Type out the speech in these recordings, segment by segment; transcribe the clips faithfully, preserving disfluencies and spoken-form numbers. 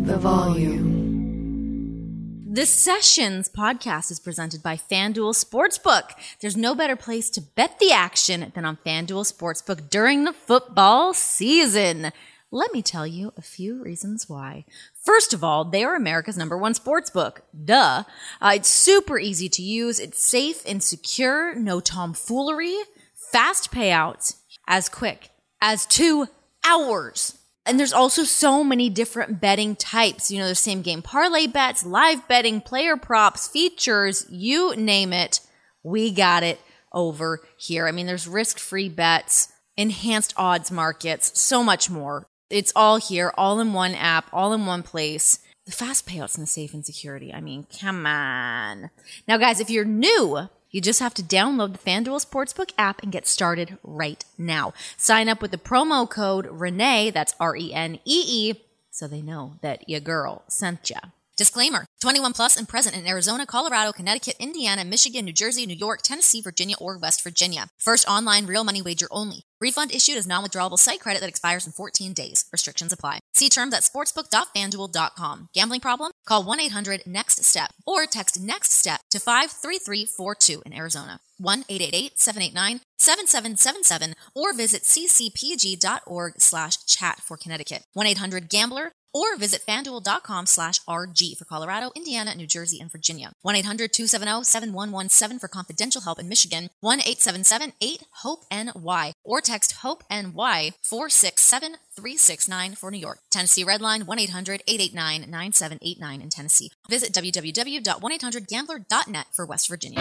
the volume. The Sessions podcast is presented by FanDuel Sportsbook. There's no better place to bet the action than on FanDuel Sportsbook during the football season. Let me tell you a few reasons why. First of all, they are America's number one sportsbook. Duh. Uh, it's super easy to use. It's safe and secure. No tomfoolery. Fast payouts. As quick as two hours. And there's also so many different betting types. You know, there's same game parlay bets, live betting, player props, features, you name it. We got it over here. I mean, there's risk-free bets, enhanced odds markets, so much more. It's all here, all in one app, all in one place. The fast payouts and the safe and security. I mean, come on. Now, guys, if you're new, you just have to download the FanDuel Sportsbook app and get started right now. Sign up with the promo code Renee, that's R E N E E, so they know that your girl sent ya. Disclaimer, twenty-one plus and present in Arizona, Colorado, Connecticut, Indiana, Michigan, New Jersey, New York, Tennessee, Virginia, or West Virginia. First online real money wager only. Refund issued as non-withdrawable site credit that expires in fourteen days. Restrictions apply. See terms at sportsbook dot fanduel dot com. Gambling problem? Call one eight hundred next step or text NEXTSTEP to five three three four two in Arizona. one eight eight eight seven eight nine seven seven seven seven or visit c c p g dot org slash chat for Connecticut. one eight hundred gambler or visit fanduel dot com slash R G for Colorado, Indiana, New Jersey, and Virginia. one eight hundred two seven zero seven one one seven for confidential help in Michigan. one eight seven seven eight hope N Y or text HOPE-NY four six seven three six nine for New York. Tennessee Redline one eight hundred eight eight nine nine seven eight nine in Tennessee. Visit w w w dot one eight hundred gambler dot net for West Virginia.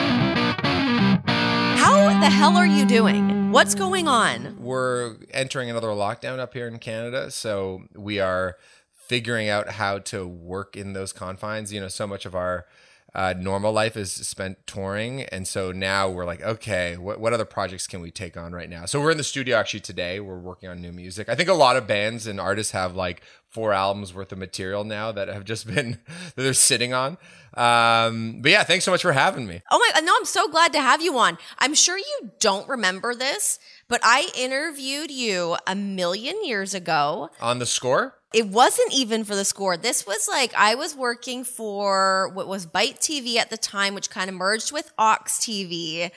How the hell are you doing? What's going on? We're entering another lockdown up here in Canada, so we are figuring out how to work in those confines. You know, so much of our uh, normal life is spent touring. And so now we're like, okay, what, what other projects can we take on right now? So we're in the studio actually today. We're working on new music. I think a lot of bands and artists have like four albums worth of material now that have just been, that they're sitting on. Um, but yeah, thanks so much for having me. Oh my, no, I'm so glad to have you on. I'm sure you don't remember this, but I interviewed you a million years ago. On The Score? It wasn't even for The Score. This was like, I was working for what was Byte T V at the time, which kind of merged with Ox T V.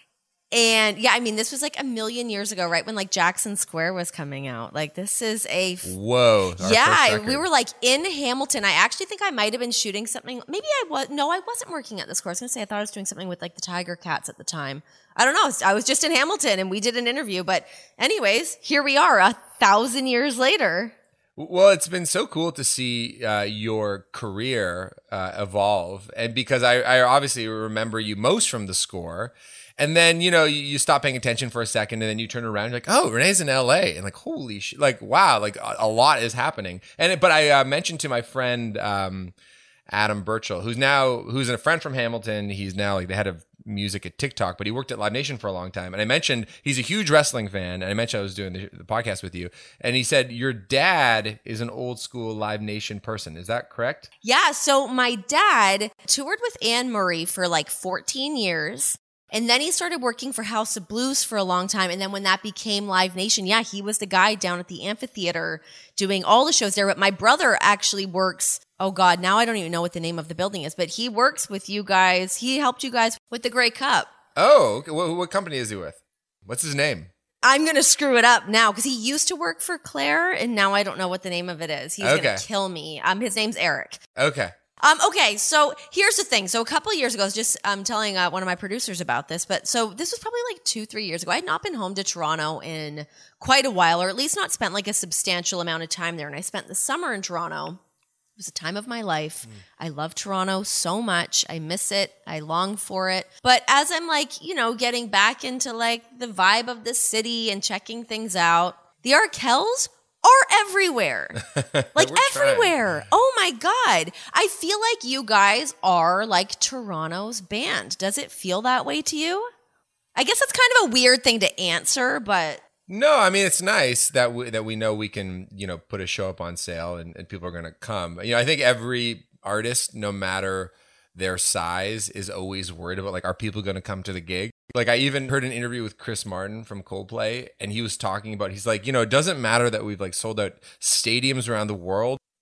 And yeah, I mean, this was like a million years ago, right when like Jackson Square was coming out. Like this is a f- whoa. Yeah, we were like in Hamilton. I actually think I might have been shooting something. Maybe I was. No, I wasn't working at The Score. I was gonna say I thought I was doing something with like the Tiger Cats at the time. I don't know. I was just in Hamilton and we did an interview. But anyways, here we are, a thousand years later. Well, it's been so cool to see uh, your career uh, evolve. And because I, I obviously remember you most from The Score. And then, you know, you, you stop paying attention for a second and then you turn around, you're like, oh, Renee's in L A. And like, holy shit, like, wow, like a, a lot is happening. And it, but I uh, mentioned to my friend, um, Adam Burchell, who's now, who's a friend from Hamilton. He's now like the head of music at TikTok, but he worked at Live Nation for a long time. And I mentioned he's a huge wrestling fan. And I mentioned I was doing the, the podcast with you. And he said, your dad is an old school Live Nation person. Is that correct? Yeah. So my dad toured with Anne Murray for like fourteen years. And then he started working for House of Blues for a long time. And then when that became Live Nation, yeah, he was the guy down at the amphitheater doing all the shows there. But my brother actually works, oh God, now I don't even know what the name of the building is, but he works with you guys. He helped you guys with the Grey Cup. Oh, okay. What, what company is he with? What's his name? I'm going to screw it up now because he used to work for Claire and now I don't know what the name of it is. He's okay. going to kill me. Um, his name's Eric. Okay. Um, okay, so here's the thing. So a couple of years ago, I was just um, telling uh, one of my producers about this, but so this was probably like two, three years ago. I had not been home to Toronto in quite a while, or at least not spent like a substantial amount of time there. And I spent the summer in Toronto. It was a time of my life. Mm. I love Toronto so much. I miss it. I long for it. But as I'm like, you know, getting back into like the vibe of the city and checking things out, the Arkells are everywhere. Like everywhere. Trying. Oh my God. I feel like you guys are like Toronto's band. Does it feel that way to you? I guess that's kind of a weird thing to answer, but no, I mean, it's nice that we, that we know we can, you know, put a show up on sale and, and people are going to come. You know, I think every artist, no matter their size, is always worried about like, are people going to come to the gig? Like I even heard an interview with Chris Martin from Coldplay and he was talking about, he's like, you know, it doesn't matter that we've like sold out stadiums around the world.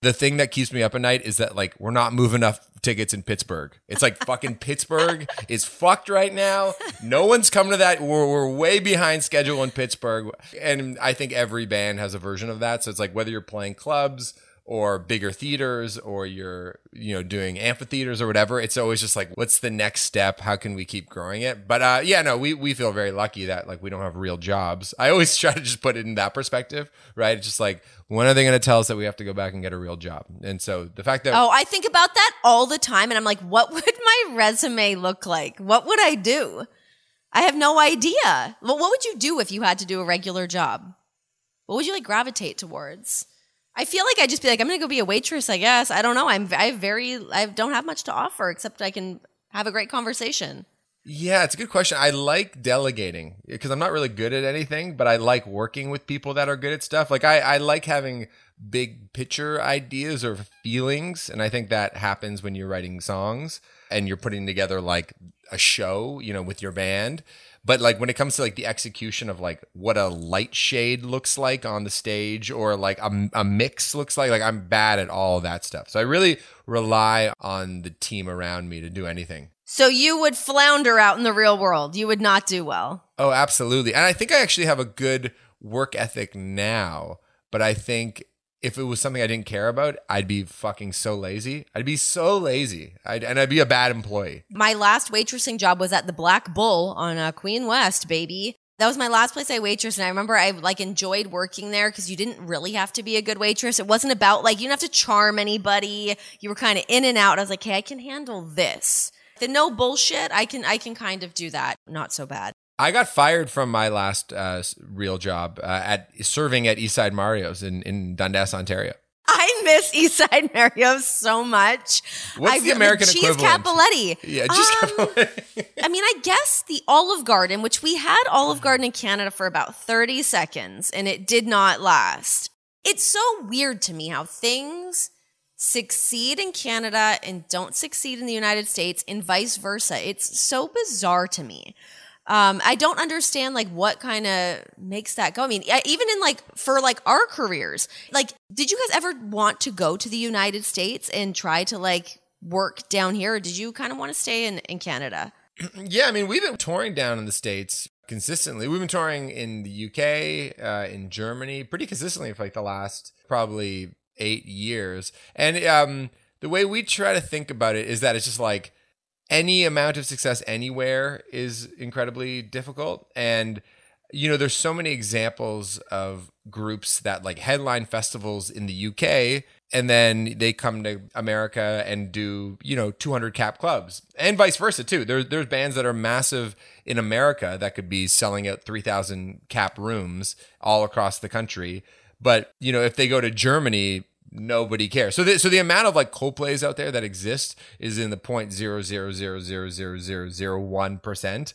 The thing that keeps me up at night is that like we're not moving enough tickets in Pittsburgh. It's like fucking Pittsburgh is fucked right now. No one's coming to that. We're, we're way behind schedule in Pittsburgh. And I think every band has a version of that. So it's like whether you're playing clubs or bigger theaters or you're, you know, doing amphitheaters or whatever, it's always just like, what's the next step? How can we keep growing it? But uh, yeah, no, we, we feel very lucky that like we don't have real jobs. I always try to just put it in that perspective, right? It's just like, when are they going to tell us that we have to go back and get a real job? And so the fact that... Oh, I think about that all the time. And I'm like, what would my resume look like? What would I do? I have no idea. Well, what would you do if you had to do a regular job? What would you like gravitate towards? I feel like I'd just be like, I'm going to go be a waitress, I guess. I don't know. I'm I very, I don't have much to offer except I can have a great conversation. Yeah, it's a good question. I like delegating because I'm not really good at anything, but I like working with people that are good at stuff. Like I, I like having big picture ideas or feelings. And I think that happens when you're writing songs and you're putting together like a show, you know, with your band. But like when it comes to like the execution of like what a light shade looks like on the stage or like a, a mix looks like, like I'm bad at all of that stuff. So I really rely on the team around me to do anything. So you would flounder out in the real world. You would not do well. Oh, absolutely. And I think I actually have a good work ethic now, but I think if it was something I didn't care about, I'd be fucking so lazy. I'd be so lazy. I'd, and I'd be a bad employee. My last waitressing job was at the Black Bull on uh, Queen West, baby. That was my last place I waitressed, and I remember I like enjoyed working there because you didn't really have to be a good waitress. It wasn't about like you didn't have to charm anybody. You were kind of in and out. I was like, hey, I can handle this. The no bullshit, I can I can kind of do that. Not so bad. I got fired from my last uh, real job uh, at serving at Eastside Mario's in, in Dundas, Ontario. I miss Eastside Mario's so much. What's I, the American cheese equivalent? Capoletti. Yeah, cheese um, Capoletti. I mean, I guess the Olive Garden, which we had Olive Garden in Canada for about thirty seconds, and it did not last. It's so weird to me how things succeed in Canada and don't succeed in the United States and vice versa. It's so bizarre to me. Um, I don't understand like what kind of makes that go. I mean, even in like for like our careers, like, did you guys ever want to go to the United States and try to like work down here? Or did you kind of want to stay in, in Canada? Yeah, I mean, we've been touring down in the States consistently. We've been touring in the U K, uh, in Germany, pretty consistently for like the last probably eight years. And um, the way we try to think about it is that it's just like, any amount of success anywhere is incredibly difficult. And, you know, there's so many examples of groups that like headline festivals in the U K and then they come to America and do, you know, two hundred cap clubs and vice versa too. There's, there's bands that are massive in America that could be selling out three thousand cap rooms all across the country. But, you know, if they go to Germany, nobody cares. So the, so the amount of like Coldplays out there that exist is in the zero point zero zero zero zero zero zero zero one percent.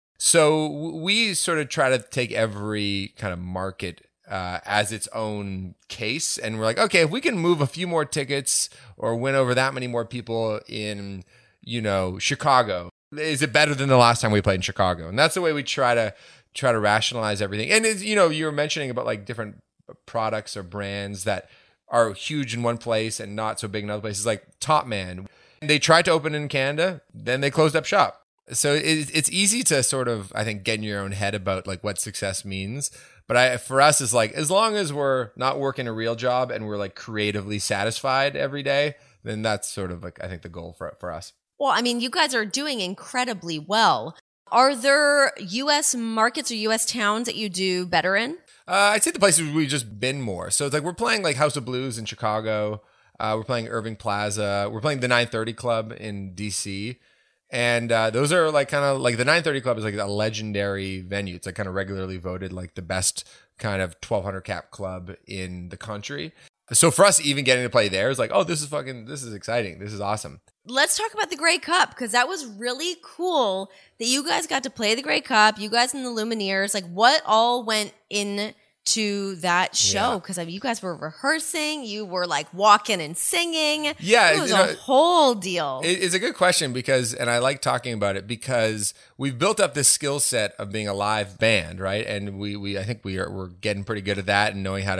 So we sort of try to take every kind of market uh, as its own case. And we're like, okay, if we can move a few more tickets or win over that many more people in, you know, Chicago, is it better than the last time we played in Chicago? And that's the way we try to try to rationalize everything. And it's, you know, you were mentioning about like different products or brands that are huge in one place and not so big in other places, like Top Man. They tried to open in Canada, then they closed up shop. So it, it's easy to sort of, I think, get in your own head about like what success means. But I, for us, it's like, as long as we're not working a real job and we're like creatively satisfied every day, then that's sort of like, I think, the goal for, for us. Well, I mean, you guys are doing incredibly well. Are there U S markets or U S towns that you do better in? Uh, I'd say the places we've just been more. So it's like we're playing like House of Blues in Chicago. Uh, we're playing Irving Plaza. We're playing the nine thirty Club in D C. And uh, those are like kind of like the nine thirty Club is like a legendary venue. It's like kind of regularly voted like the best kind of twelve hundred cap club in the country. So for us, even getting to play there is like, oh, this is fucking, this is exciting. This is awesome. Let's talk about the Grey Cup, because that was really cool that you guys got to play the Grey Cup, you guys and the Lumineers. Like, what all went into that show? Because yeah. I mean, you guys were rehearsing, you were like walking and singing. Yeah. It was you a know, whole deal. It, it's a good question because, and I like talking about it because we've built up this skill set of being a live band, right? And we, we I think we are, we're getting pretty good at that and knowing how to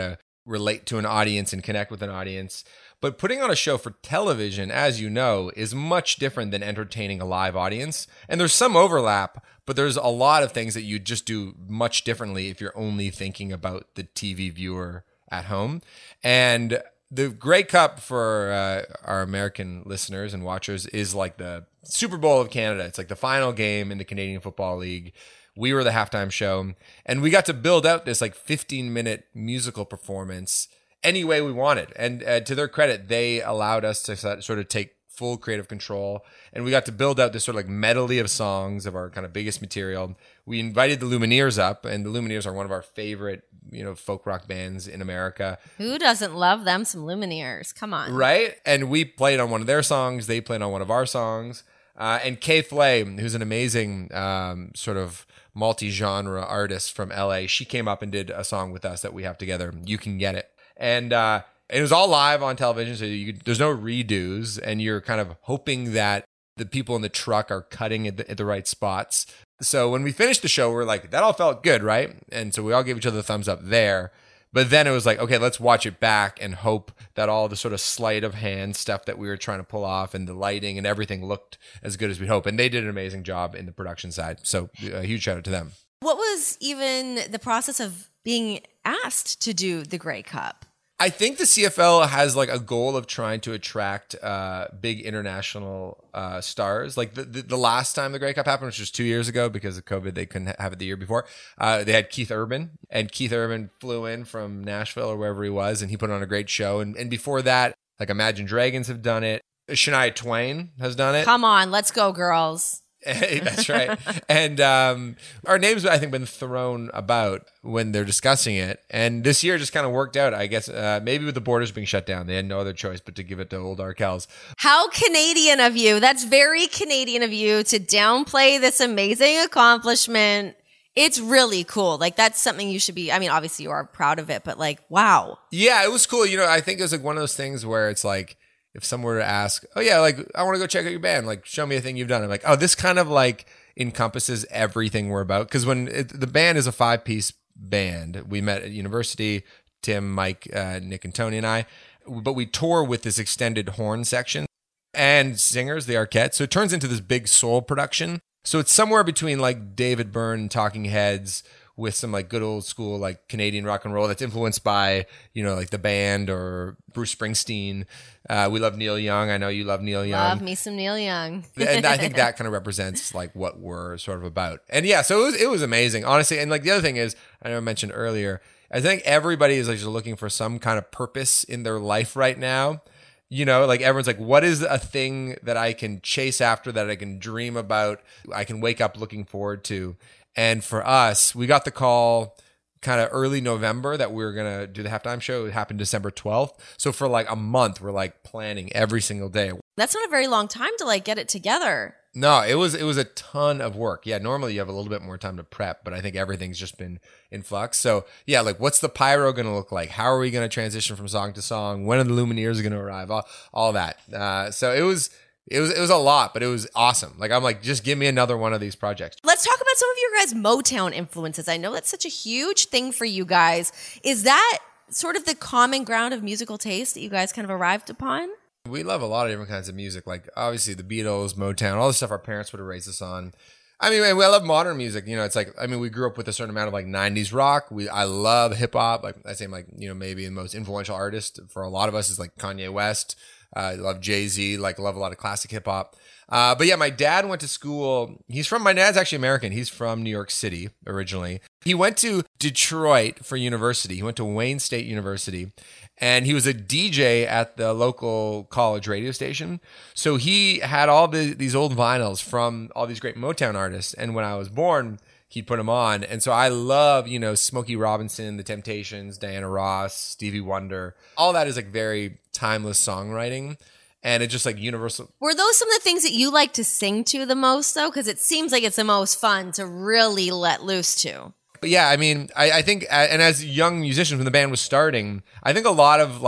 relate to an audience and connect with an audience. But putting on a show for television, as you know, is much different than entertaining a live audience. And there's some overlap, but there's a lot of things that you just do much differently if you're only thinking about the T V viewer at home. And the Grey Cup for uh, our American listeners and watchers is like the Super Bowl of Canada. It's like the final game in the Canadian Football League. We were the halftime show, and we got to build out this like fifteen minute musical performance any way we wanted. And uh, to their credit, they allowed us to sort of take full creative control, and we got to build out this sort of like medley of songs of our kind of biggest material. We invited the Lumineers up, and the Lumineers are one of our favorite, you know, folk rock bands in America. Who doesn't love them some Lumineers? Come on. Right? And we played on one of their songs. They played on one of our songs. Uh, and Kay Flay, who's an amazing um, sort of multi-genre artist from L A, she came up and did a song with us that we have together, You Can Get It. And uh, it was all live on television, so you, there's no redos, and you're kind of hoping that the people in the truck are cutting at the, at the right spots. So when we finished the show, we we're like, that all felt good, right? And so we all gave each other the thumbs up there. But then it was like, okay, let's watch it back and hope that all the sort of sleight of hand stuff that we were trying to pull off and the lighting and everything looked as good as we hope. And they did an amazing job in the production side. So a huge shout out to them. What was even the process of being asked to do the Grey Cup? I think the C F L has like a goal of trying to attract uh, big international uh, stars. Like the, the the last time the Grey Cup happened, which was two years ago because of COVID, they couldn't have it the year before. Uh, they had Keith Urban, and Keith Urban flew in from Nashville or wherever he was, and he put on a great show. And, and before that, like Imagine Dragons have done it. Shania Twain has done it. Come on, let's go, girls. That's right. And um, our names, I think, been thrown about when they're discussing it. And this year just kind of worked out, I guess, uh, maybe with the borders being shut down. They had no other choice but to give it to old Arkells. How Canadian of you. That's very Canadian of you to downplay this amazing accomplishment. It's really cool. Like, that's something you should be, I mean, obviously you are proud of it, but like, wow. Yeah, it was cool. You know, I think it was like one of those things where it's like, if someone were to ask, oh yeah, like I want to go check out your band, like show me a thing you've done. I'm like, oh, this kind of like encompasses everything we're about. Because when it, the band is a five piece band, we met at university, Tim, Mike, uh, Nick, and Tony and I, but we tour with this extended horn section and singers, the Arquettes. So it turns into this big soul production. So it's somewhere between like David Byrne and Talking Heads with some like good old school like Canadian rock and roll that's influenced by, you know, like the band or Bruce Springsteen. Uh, we love Neil Young. I know you love Neil Young. Love me some Neil Young. And I think that kind of represents like what we're sort of about. And yeah, so it was, it was amazing, honestly. And like the other thing is, I know I mentioned earlier, I think everybody is like just looking for some kind of purpose in their life right now. You know, like everyone's like, what is a thing that I can chase after, that I can dream about, I can wake up looking forward to? And for us, we got the call kind of early November that we were going to do the halftime show. It happened December twelfth. So for like a month, we're like planning every single day. That's not a very long time to like get it together. No, it was it was a ton of work. Yeah, normally you have a little bit more time to prep, but I think everything's just been in flux. So yeah, like what's the pyro going to look like? How are we going to transition from song to song? When are the Lumineers going to arrive? All, all that. Uh, so it was... It was it was a lot, but it was awesome. Like, I'm like, just give me another one of these projects. Let's talk about some of your guys' Motown influences. I know that's such a huge thing for you guys. Is that sort of the common ground of musical taste that you guys kind of arrived upon? We love a lot of different kinds of music. Like, obviously, the Beatles, Motown, all the stuff our parents would have raised us on. I mean, we love modern music. You know, it's like, I mean, we grew up with a certain amount of like nineties rock. We I love hip hop. Like, I say, like, you know, maybe the most influential artist for a lot of us is like Kanye West. Uh, I love Jay-Z, like love a lot of classic hip hop. Uh, but yeah, my dad went to school. He's from, my dad's actually American. He's from New York City originally. He went to Detroit for university. He went to Wayne State University, and he was a D J at the local college radio station. So he had all the, these old vinyls from all these great Motown artists. And when I was born, he'd put them on. And so I love, you know, Smokey Robinson, The Temptations, Diana Ross, Stevie Wonder. All that is like very timeless songwriting. And it's just like universal. Were those some of the things that you like to sing to the most, though? Because it seems like it's the most fun to really let loose to. But yeah, I mean, I, I think, and as young musicians, when the band was starting, I think a lot of like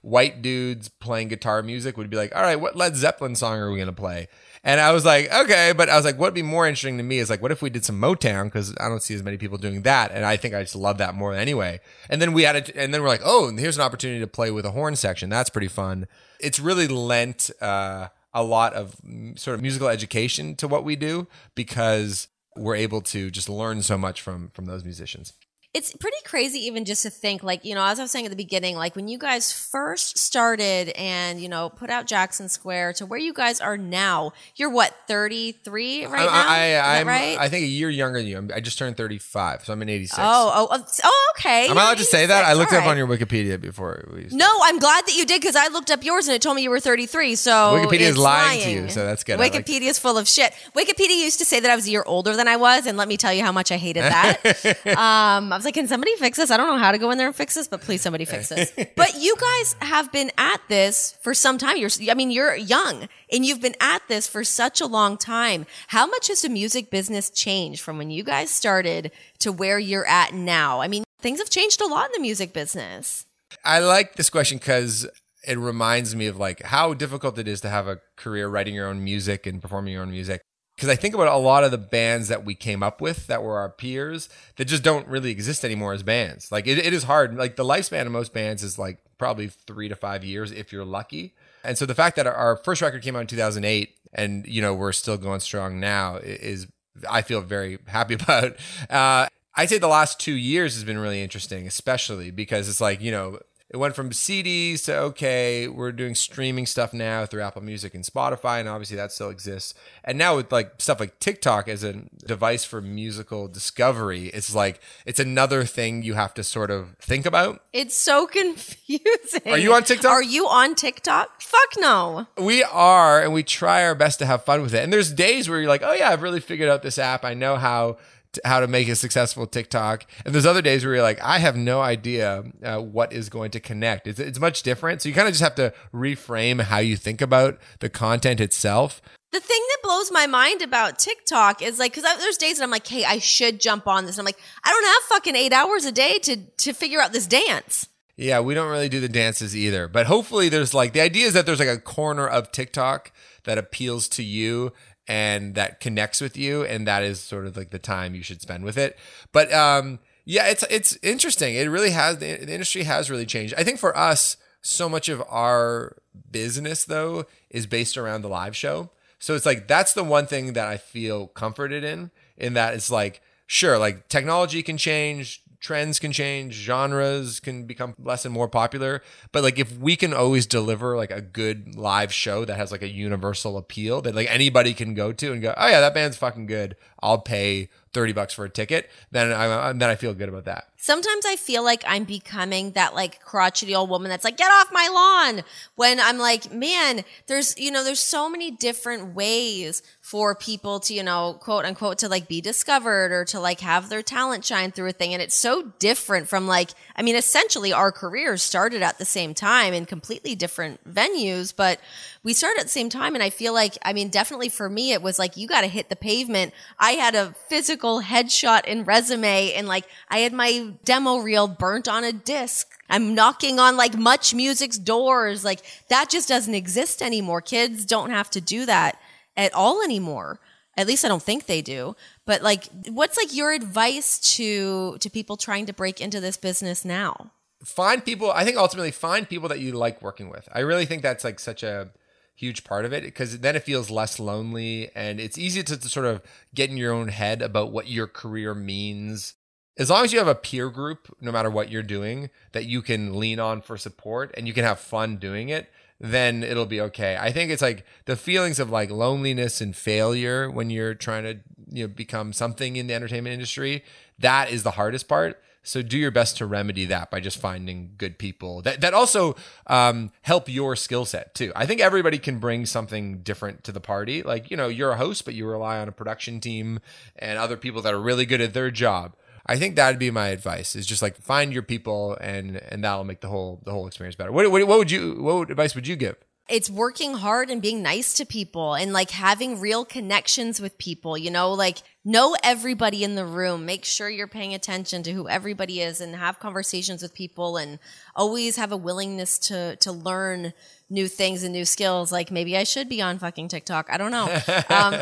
white dudes playing guitar music would be like, all right, what Led Zeppelin song are we going to play? And I was like, okay, but I was like, what'd be more interesting to me is like, what if we did some Motown? Because I don't see as many people doing that, and I think I just love that more anyway. And then we had it, and then we're like, oh, here's an opportunity to play with a horn section. That's pretty fun. It's really lent uh, a lot of sort of musical education to what we do because we're able to just learn so much from from those musicians. It's pretty crazy even just to think, like, you know, as I was saying at the beginning, like when you guys first started and, you know, put out Jackson Square to where you guys are now, you're what, thirty-three right now? I, I, I'm, right? I think a year younger than you. I just turned thirty-five, so I'm in eighty-six. Oh, oh, oh, okay. Am I allowed to say that? I looked All up right. on your Wikipedia before. We No, I'm glad that you did because I looked up yours and it told me you were thirty-three. So Wikipedia is it's lying, lying to you, so that's good. Wikipedia is full of shit. Wikipedia used to say that I was a year older than I was, and let me tell you how much I hated that. um, I was like, can somebody fix this? I don't know how to go in there and fix this, but please somebody fix this. But you guys have been at this for some time. You're, I mean, you're young and you've been at this for such a long time. How much has the music business changed from when you guys started to where you're at now? I mean, things have changed a lot in the music business. I like this question because it reminds me of like how difficult it is to have a career writing your own music and performing your own music. Because I think about a lot of the bands that we came up with that were our peers that just don't really exist anymore as bands. Like it, it is hard. Like the lifespan of most bands is like probably three to five years if you're lucky. And so the fact that our, our first record came out in two thousand eight and, you know, we're still going strong now is, I feel very happy about. Uh, I'd say the last two years has been really interesting, especially because it's like, you know, it went from C Ds to, okay, we're doing streaming stuff now through Apple Music and Spotify, and obviously that still exists. And now with like stuff like TikTok as a device for musical discovery, it's like, it's another thing you have to sort of think about. It's so confusing. Are you on TikTok? Are you on TikTok? Fuck no. We are, and we try our best to have fun with it. And there's days where you're like, oh yeah, I've really figured out this app. I know how how to make a successful TikTok. And there's other days where you're like, I have no idea uh, what is going to connect. It's, it's much different. So you kind of just have to reframe how you think about the content itself. The thing that blows my mind about TikTok is like, because there's days that I'm like, hey, I should jump on this. And I'm like, I don't have fucking eight hours a day to to figure out this dance. Yeah, we don't really do the dances either. But hopefully there's like, the idea is that there's like a corner of TikTok that appeals to you and that connects with you, and that is sort of like the time you should spend with it. But um, yeah, it's it's interesting. It really has, the, the industry has really changed. I think for us, so much of our business though is based around the live show. So it's like, that's the one thing that I feel comforted in, in that it's like, sure, like technology can change, trends can change, genres can become less and more popular. But like, if we can always deliver like a good live show that has like a universal appeal that like anybody can go to and go, oh yeah, that band's fucking good, I'll pay thirty bucks for a ticket, then I then I feel good about that. Sometimes I feel like I'm becoming that like crotchety old woman that's like, get off my lawn. When I'm like, man, there's, you know, there's so many different ways for people to, you know, quote unquote, to like be discovered or to like have their talent shine through a thing. And it's so different from like, I mean, essentially our careers started at the same time in completely different venues, but we started at the same time. And I feel like, I mean, definitely for me, it was like, you got to hit the pavement. I had a physical headshot and resume, and like I had my demo reel burnt on a disc. I'm knocking on like Much Music's doors. Like that just doesn't exist anymore. Kids don't have to do that at all anymore. At least I don't think they do. But like, what's like your advice to to people trying to break into this business now? Find people, I think ultimately find people that you like working with. I really think that's like such a huge part of it, because then it feels less lonely and it's easy to, to sort of get in your own head about what your career means. As long as you have a peer group, no matter what you're doing, that you can lean on for support and you can have fun doing it, then it'll be okay. I think it's like the feelings of like loneliness and failure when you're trying to, you know, become something in the entertainment industry, that is the hardest part. So do your best to remedy that by just finding good people that, that also um, help your skill set too. I think everybody can bring something different to the party. Like, you know, you're a host, but you rely on a production team and other people that are really good at their job. I think that'd be my advice, is just like find your people, and and that'll make the whole the whole experience better. What what, what would you what advice would you give? It's working hard and being nice to people and like having real connections with people, you know, like know everybody in the room. Make sure you're paying attention to who everybody is and have conversations with people and always have a willingness to to learn new things and new skills. Like maybe I should be on fucking TikTok. I don't know. Um,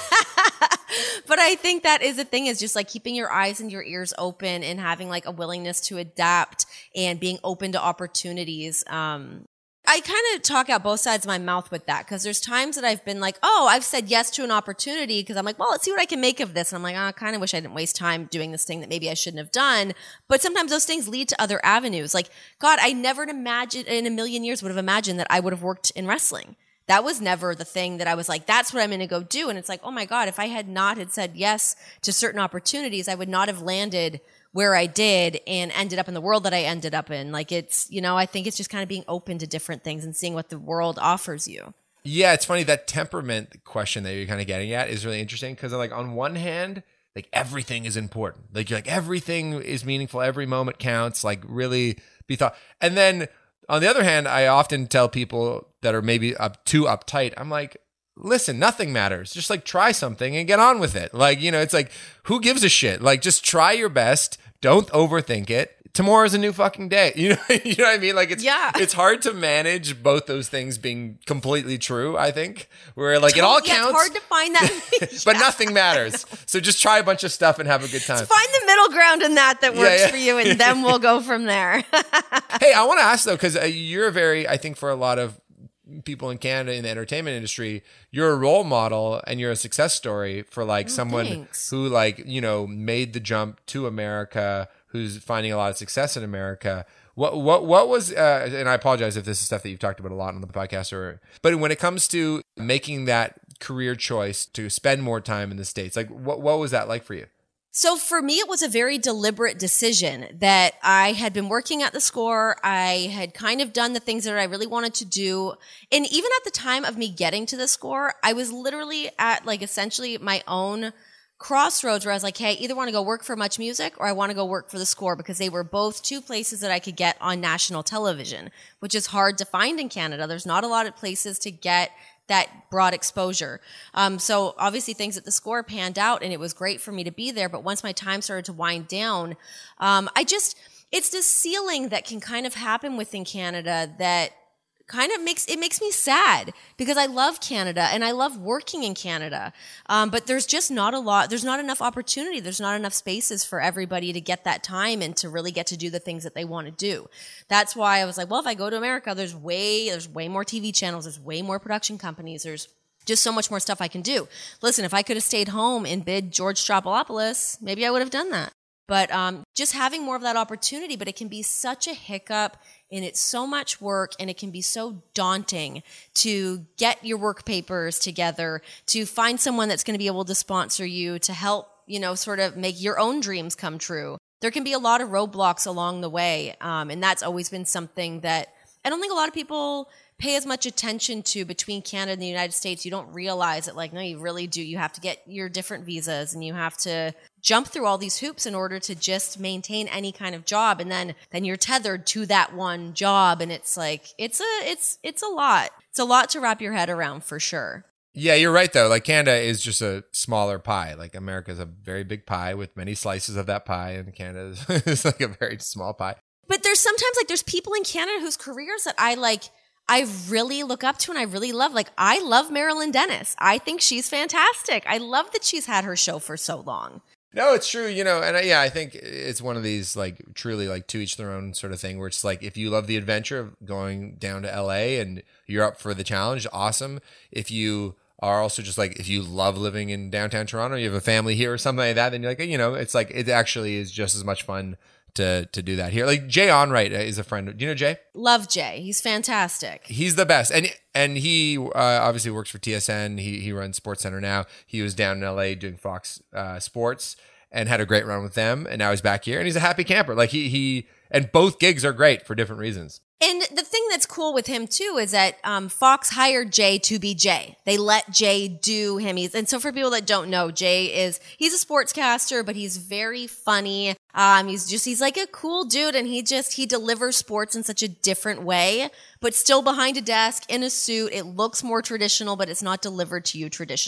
but I think that is the thing, is just like keeping your eyes and your ears open and having like a willingness to adapt and being open to opportunities. Um, I kind of talk out both sides of my mouth with that, because there's times that I've been like, oh, I've said yes to an opportunity because I'm like, well, let's see what I can make of this. And I'm like, oh, I kind of wish I didn't waste time doing this thing that maybe I shouldn't have done. But sometimes those things lead to other avenues. Like, God, I never imagined in a million years would have imagined that I would have worked in wrestling. That was never the thing that I was like, that's what I'm going to go do. And it's like, oh my God, if I had not had said yes to certain opportunities, I would not have landed where I did and ended up in the world that I ended up in. Like, it's, you know, I think it's just kind of being open to different things and seeing what the world offers you. Yeah, it's funny, that temperament question that you're kind of getting at is really interesting, because like on one hand, like everything is important. Like you're like, everything is meaningful. Every moment counts. Like really be thought. And then on the other hand, I often tell people that are maybe up too uptight, I'm like, listen, nothing matters. Just like try something and get on with it. Like, you know, it's like, who gives a shit? Like, just try your best. Don't overthink it. Tomorrow's a new fucking day. You know, you know what I mean? Like, it's yeah. it's hard to manage both those things being completely true, I think. Where like it all yeah, counts. It's hard to find that. But yeah. nothing matters. So just try a bunch of stuff and have a good time. Just find the middle ground in that that works Yeah, yeah. for you, and then we'll go from there. Hey, I want to ask though, because uh, you're very, I think for a lot of people in Canada in the entertainment industry, you're a role model and you're a success story for like Oh, someone thanks. who like, you know, made the jump to America, who's finding a lot of success in America. What what what was uh, and I apologize if this is stuff that you've talked about a lot on the podcast, or but when it comes to making that career choice to spend more time in the States, like what what was that like for you? So for me, it was a very deliberate decision that I had been working at the Score. I had kind of done the things that I really wanted to do. And even at the time of me getting to the Score, I was literally at like essentially my own crossroads where I was like, hey, I either want to go work for Much Music or I want to go work for the Score, because they were both two places that I could get on national television, which is hard to find in Canada. There's not a lot of places to get that broad exposure. Um, so obviously things at the Score panned out and it was great for me to be there. But once my time started to wind down, um, I just, it's this ceiling that can kind of happen within Canada that kind of makes, it makes me sad, because I love Canada and I love working in Canada. Um, but there's just not a lot, there's not enough opportunity. There's not enough spaces for everybody to get that time and to really get to do the things that they want to do. That's why I was like, well, if I go to America, there's way, there's way more T V channels. There's way more production companies. There's just so much more stuff I can do. Listen, if I could have stayed home and bid George Stroumboulopoulos, maybe I would have done that. But um, just having more of that opportunity, but it can be such a hiccup and it's so much work and it can be so daunting to get your work papers together, to find someone that's going to be able to sponsor you, to help, you know, sort of make your own dreams come true. There can be a lot of roadblocks along the way. Um, and that's always been something that I don't think a lot of people pay as much attention to between Canada and the United States. You don't realize it. Like, no, you really do. You have to get your different visas and you have to jump through all these hoops in order to just maintain any kind of job. And then, then you're tethered to that one job. And it's like, it's a, it's, it's a lot. It's a lot to wrap your head around for sure. Yeah, you're right though. Like Canada is just a smaller pie. Like America's a very big pie with many slices of that pie, and Canada is like a very small pie. But there's sometimes like there's people in Canada whose careers that I like, I really look up to and I really love. Like, I love Marilyn Dennis. I think she's fantastic. I love that she's had her show for so long. No, it's true. You know, and I, yeah, I think it's one of these like truly like to each their own sort of thing, where it's like, if you love the adventure of going down to L A and you're up for the challenge, awesome. If you are also just like, if you love living in downtown Toronto, you have a family here or something like that, then you're like, you know, it's like, it actually is just as much fun to to do that here. Like Jay Onright is a friend. Do you know Jay? Love Jay. He's fantastic. He's the best. And and he uh, obviously works for T S N. He he runs SportsCenter now. He was down in L A doing Fox uh, Sports and had a great run with them. And now he's back here and he's a happy camper. Like he he and both gigs are great for different reasons. And the thing that's cool with him too is that um, Fox hired Jay to be Jay. They let Jay do him. He's, and so for people that don't know, Jay is, he's a sportscaster, but he's very funny. Um, he's just, he's like a cool dude, and he just, he delivers sports in such a different way, but still behind a desk in a suit. It looks more traditional, but it's not delivered to you traditionally.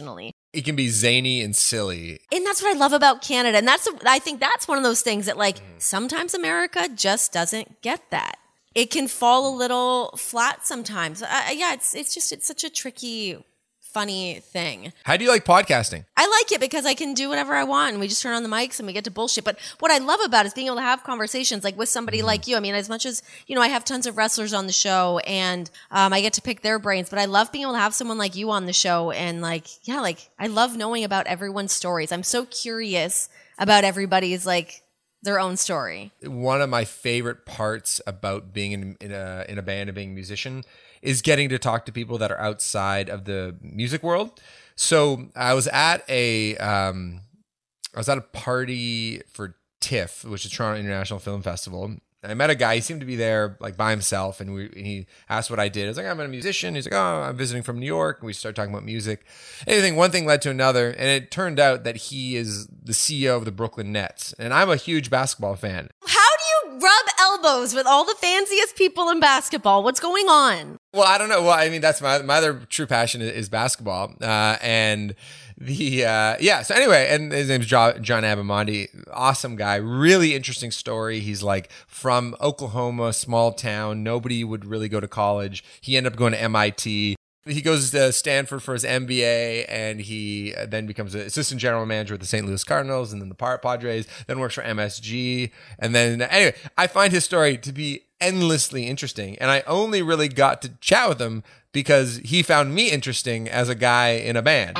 It can be zany and silly. And that's what I love about Canada. And that's, I think that's one of those things that like sometimes America just doesn't get that. It can fall a little flat sometimes. Uh, yeah, it's it's just, it's such a tricky, funny thing. How do you like podcasting? I like it because I can do whatever I want and we just turn on the mics and we get to bullshit. But what I love about it is being able to have conversations like with somebody mm-hmm. like you. I mean, as much as, you know, I have tons of wrestlers on the show and um, I get to pick their brains, but I love being able to have someone like you on the show and like, yeah, like I love knowing about everyone's stories. I'm so curious about everybody's like their own story. One of my favorite parts about being in, in a in a band and being a musician is getting to talk to people that are outside of the music world. So I was at a um, I was at a party for TIFF, which is Toronto International Film Festival. I met a guy. He seemed to be there like by himself, and we and he asked what I did. I was like, I'm a musician. He's like, oh, I'm visiting from New York. And we started talking about music. Anything, one thing led to another, and it turned out that he is the C E O of the Brooklyn Nets, and I'm a huge basketball fan. How do you rub elbows with all the fanciest people in basketball? What's going on? Well, I don't know. Well, I mean, that's my my other true passion is, is basketball, uh, and. The uh, yeah. So anyway, and his name's John, John Abamonte. Awesome guy. Really interesting story. He's like from Oklahoma, small town. Nobody would really go to college. He ended up going to M I T. He goes to Stanford for his M B A, and he then becomes an assistant general manager with the Saint Louis Cardinals, and then the Padres. Then works for M S G, and then anyway, I find his story to be endlessly interesting, and I only really got to chat with him because he found me interesting as a guy in a band.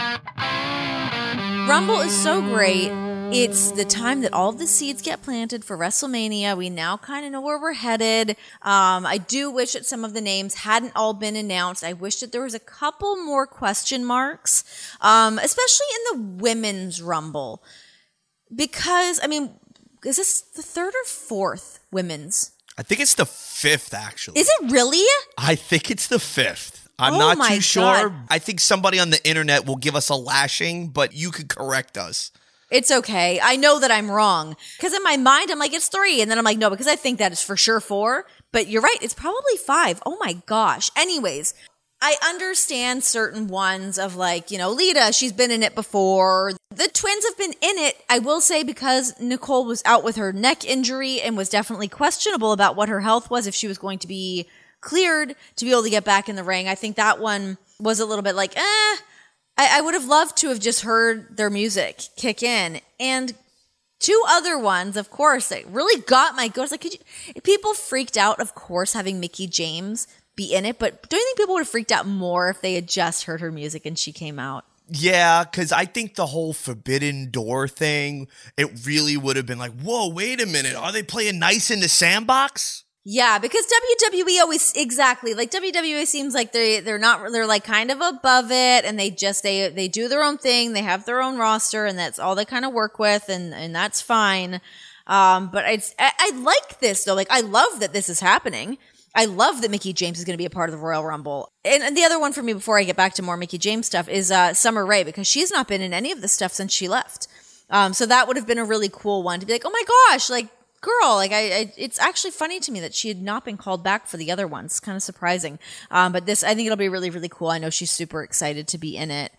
Rumble is so great. It's the time that all the seeds get planted for WrestleMania. We now kind of know where we're headed. Um, I do wish that some of the names hadn't all been announced. I wish that there was a couple more question marks, um, especially in the women's Rumble. Because, I mean, is this the third or fourth women's? I think it's the fifth, actually. Is it really? I think it's the fifth. I'm oh not my too sure. God. I think somebody on the internet will give us a lashing, but you could correct us. It's okay. I know that I'm wrong. Because in my mind, I'm like, it's three. And then I'm like, no, because I think that is for sure four. But you're right. It's probably five. Oh my gosh. Anyways, I understand certain ones of like, you know, Lita, she's been in it before. The twins have been in it, I will say, because Nicole was out with her neck injury and was definitely questionable about what her health was, if she was going to be cleared to be able to get back in the ring. I think that one was a little bit like, eh, I, I would have loved to have just heard their music kick in. And two other ones, of course, that really got my goat. Like, could you, people freaked out, of course, having Mickie James be in it, but don't you think people would have freaked out more if they had just heard her music and she came out? Yeah, because I think the whole Forbidden Door thing, it really would have been like, whoa, wait a minute. Are they playing nice in the sandbox? Yeah, because W W E always, exactly, like W W E seems like they, they're not, they're like kind of above it, and they just, they, they do their own thing, they have their own roster, and that's all they kind of work with, and, and that's fine. Um, but it's, I, I like this though, like I love that this is happening. I love that Mickie James is going to be a part of the Royal Rumble. And, and the other one for me before I get back to more Mickie James stuff is uh, Summer Rae, because she's not been in any of this stuff since she left. Um, so that would have been a really cool one to be like, oh my gosh, like, girl, like I, I, it's actually funny to me that she had not been called back for the other ones. It's kind of surprising. Um, but this, I think it'll be really, really cool. I know she's super excited to be in it.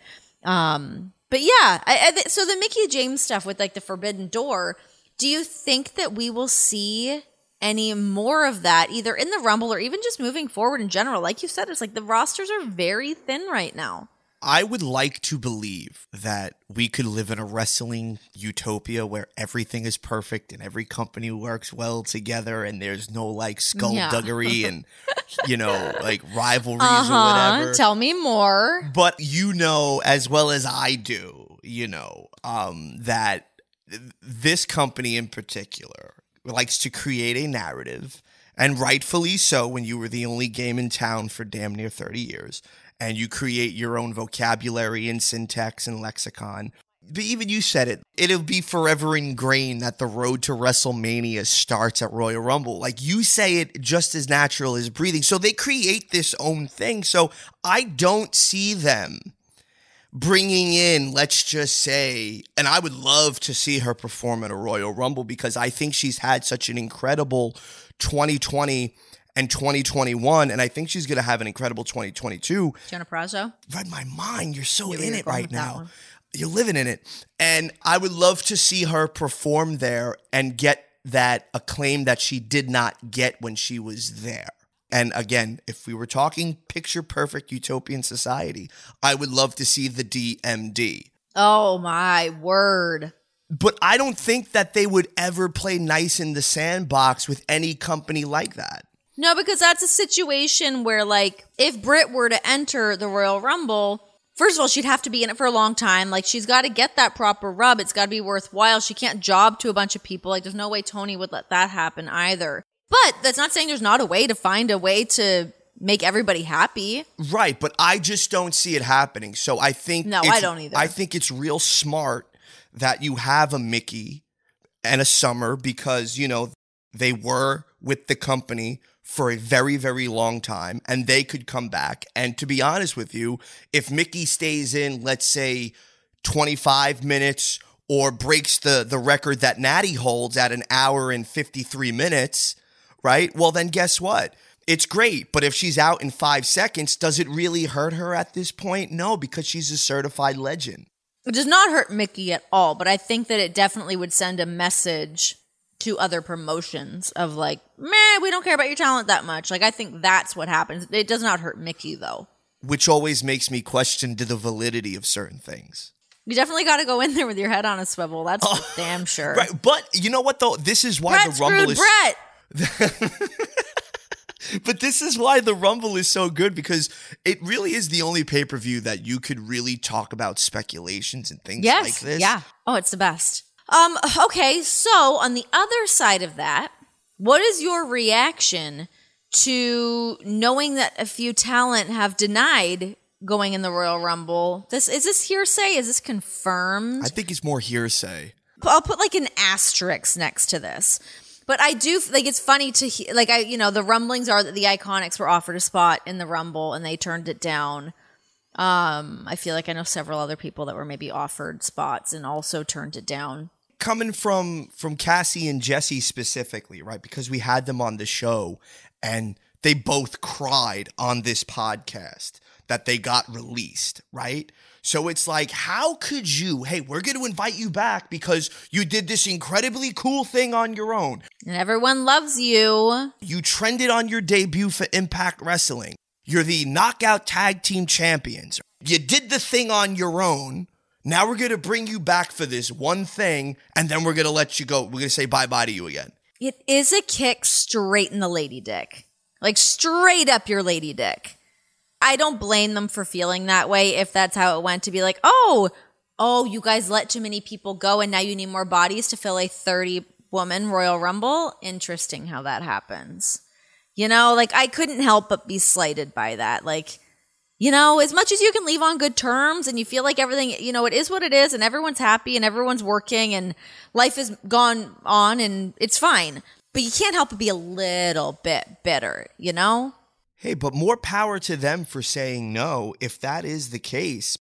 Um, but yeah, I, I, so the Mickie James stuff with like the Forbidden Door, do you think that we will see any more of that either in the Rumble or even just moving forward in general? Like you said, it's like the rosters are very thin right now. I would like to believe that we could live in a wrestling utopia where everything is perfect and every company works well together and there's no like skullduggery yeah. and, you know, like rivalries uh-huh. or whatever. Tell me more. But you know as well as I do, you know, um, that th- this company in particular likes to create a narrative, and rightfully so when you were the only game in town for damn near thirty years. And you create your own vocabulary and syntax and lexicon. But even you said it, it'll be forever ingrained that the road to WrestleMania starts at Royal Rumble. Like you say it just as natural as breathing. So they create this own thing. So I don't see them bringing in, let's just say, and I would love to see her perform at a Royal Rumble because I think she's had such an incredible twenty twenty. and twenty twenty-one, and I think she's going to have an incredible twenty twenty-two. Gianna Prazo? Read my mind. You're so Yeah, in we were it going right with that now. one. You're living in it. And I would love to see her perform there and get that acclaim that she did not get when she was there. And again, if we were talking picture perfect utopian society, I would love to see the D M D. Oh my word. But I don't think that they would ever play nice in the sandbox with any company like that. No, because that's a situation where, like, if Britt were to enter the Royal Rumble, first of all, she'd have to be in it for a long time. Like, she's got to get that proper rub. It's got to be worthwhile. She can't job to a bunch of people. Like, there's no way Tony would let that happen either. But that's not saying there's not a way to find a way to make everybody happy. Right, but I just don't see it happening. So I think No, it's- I don't either. I think it's real smart that you have a Mickey and a Summer because, you know, they were with the company for a very, very long time and they could come back. And to be honest with you, if Mickey stays in, let's say, twenty-five minutes or breaks the, the record that Natty holds at an hour and fifty-three minutes, right? Well, then guess what? It's great. But if she's out in five seconds, does it really hurt her at this point? No, because she's a certified legend. It does not hurt Mickey at all, but I think that it definitely would send a message to other promotions of like, meh, we don't care about your talent that much. Like, I think that's what happens. It does not hurt Mickey, though. Which always makes me question the validity of certain things. You definitely got to go in there with your head on a swivel. That's for damn sure. Right. But you know what, though? This is why Brett the Rumble screwed is... Brett. But this is why the Rumble is so good because it really is the only pay-per-view that you could really talk about speculations and things Yes. like this. Yeah. Oh, it's the best. Um, okay, so on the other side of that, what is your reaction to knowing that a few talent have denied going in the Royal Rumble? This is this hearsay? Is this confirmed? I think it's more hearsay. I'll put like an asterisk next to this. But I do like it's funny to he- like I you know the rumblings are that the Iconics were offered a spot in the Rumble and they turned it down. Um, I feel like I know several other people that were maybe offered spots and also turned it down. Coming from from Cassie and Jesse specifically, right? Because we had them on the show and they both cried on this podcast that they got released, right? So it's like, how could you, hey, we're going to invite you back because you did this incredibly cool thing on your own. And everyone loves you. You trended on your debut for Impact Wrestling. You're the Knockout Tag Team Champions. You did the thing on your own. Now we're going to bring you back for this one thing, and then we're going to let you go. We're going to say bye-bye to you again. It is a kick straight in the lady dick. Like straight up your lady dick. I don't blame them for feeling that way if that's how it went, to be like, oh, oh, you guys let too many people go and now you need more bodies to fill a thirty woman Royal Rumble. Interesting how that happens. You know, like I couldn't help but be slighted by that. Like, you know, as much as you can leave on good terms and you feel like everything, you know, it is what it is and everyone's happy and everyone's working and life has gone on and it's fine. But you can't help but be a little bit bitter, you know? Hey, but more power to them for saying no, if that is the case.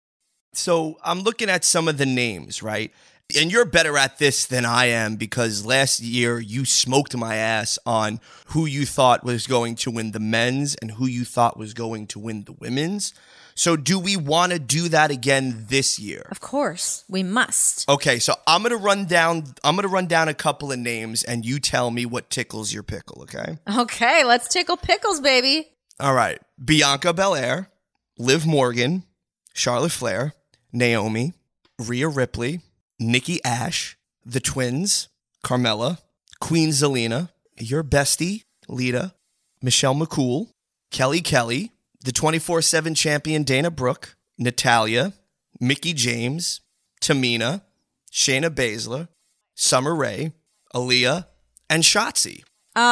So I'm looking at some of the names, right? And you're better at this than I am because last year you smoked my ass on who you thought was going to win the men's and who you thought was going to win the women's. So do we want to do that again this year? Of course, we must. Okay, so I'm going to run down I'm going to run down a couple of names and you tell me what tickles your pickle, okay? Okay, let's tickle pickles, baby. All right. Bianca Belair, Liv Morgan, Charlotte Flair, Naomi, Rhea Ripley, Nikki Ash, The Twins, Carmella, Queen Zelina, your bestie, Lita, Michelle McCool, Kelly Kelly, the twenty-four seven champion Dana Brooke, Natalya, Mickie James, Tamina, Shayna Baszler, Summer Rae, Aaliyah, and Shotzi.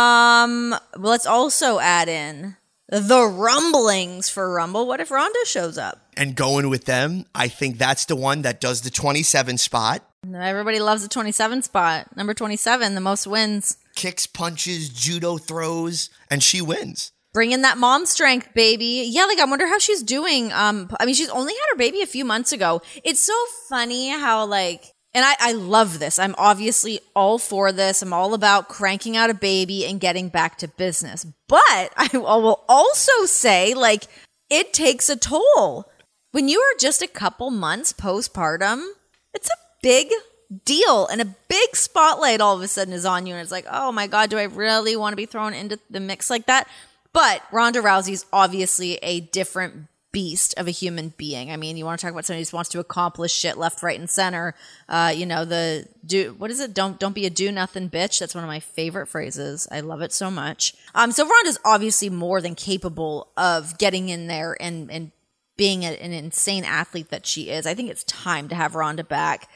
Um, let's also add in the rumblings for Rumble. What if Ronda shows up? And going with them, I think that's the one that does the twenty-seven spot. Everybody loves the twenty-seven spot. Number twenty-seven, the most wins. Kicks, punches, judo throws, and she wins. Bring in that mom strength, baby. Yeah, like I wonder how she's doing. Um, I mean, she's only had her baby a few months ago. It's so funny how like And I, I love this. I'm obviously all for this. I'm all about cranking out a baby and getting back to business. But I will also say, like, it takes a toll. When you are just a couple months postpartum, it's a big deal. And a big spotlight all of a sudden is on you. And it's like, oh my God, do I really want to be thrown into the mix like that? But Ronda Rousey's obviously a different beast of a human being. I mean, you want to talk about somebody who just wants to accomplish shit left, right, and center. Uh, you know, the do what is it? Don't don't be a do nothing bitch. That's one of my favorite phrases. I love it so much. Um, so Ronda's obviously more than capable of getting in there and and being a, an insane athlete that she is. I think it's time to have Ronda back.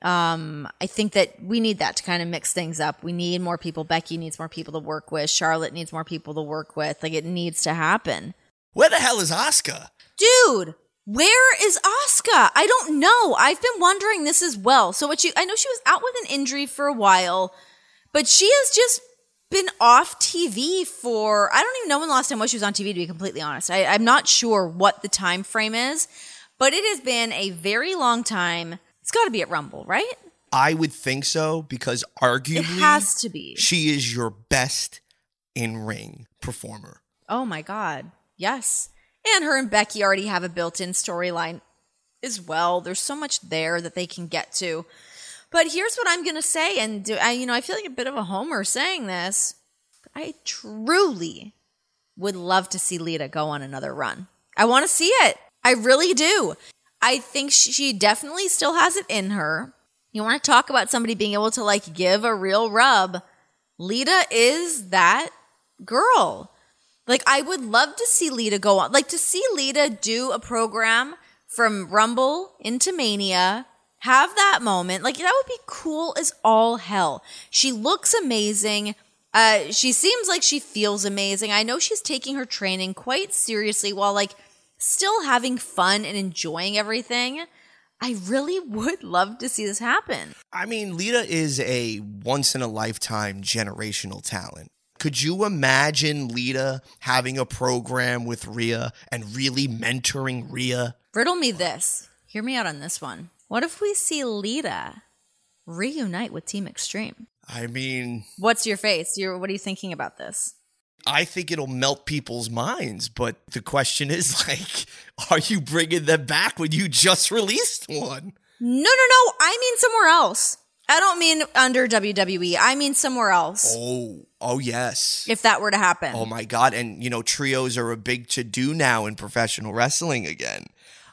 Um, I think that we need that to kind of mix things up. We need more people. Becky needs more people to work with. Charlotte needs more people to work with. Like, it needs to happen. Where the hell is Asuka? Dude, where is Asuka? I don't know. I've been wondering this as well. So what you, I know she was out with an injury for a while, but she has just been off T V for, I don't even know when the last time was she was on T V, to be completely honest. I, I'm not sure what the time frame is, but it has been a very long time. It's got to be at Rumble, right? I would think so, because arguably It has to be. she is your best in-ring performer. Oh my God. Yes. And her and Becky already have a built-in storyline as well. There's so much there that they can get to. But here's what I'm going to say, and do, I, you know, I feel like a bit of a homer saying this, but I truly would love to see Lita go on another run. I want to see it. I really do. I think she definitely still has it in her. You want to talk about somebody being able to, like, give a real rub. Lita is that girl. Like, I would love to see Lita go on. Like, to see Lita do a program from Rumble into Mania, have that moment. Like, that would be cool as all hell. She looks amazing. Uh, she seems like she feels amazing. I know she's taking her training quite seriously while, like, still having fun and enjoying everything. I really would love to see this happen. I mean, Lita is a once-in-a-lifetime generational talent. Could you imagine Lita having a program with Rhea and really mentoring Rhea? Riddle me this. Hear me out on this one. What if we see Lita reunite with Team Extreme? I mean... What's your face? You're, what are you thinking about this? I think it'll melt people's minds, but the question is, like, are you bringing them back when you just released one? No, no, no. I mean somewhere else. I don't mean under W W E. I mean somewhere else. Oh, oh yes. If that were to happen. Oh my God. And, you know, trios are a big to-do now in professional wrestling again.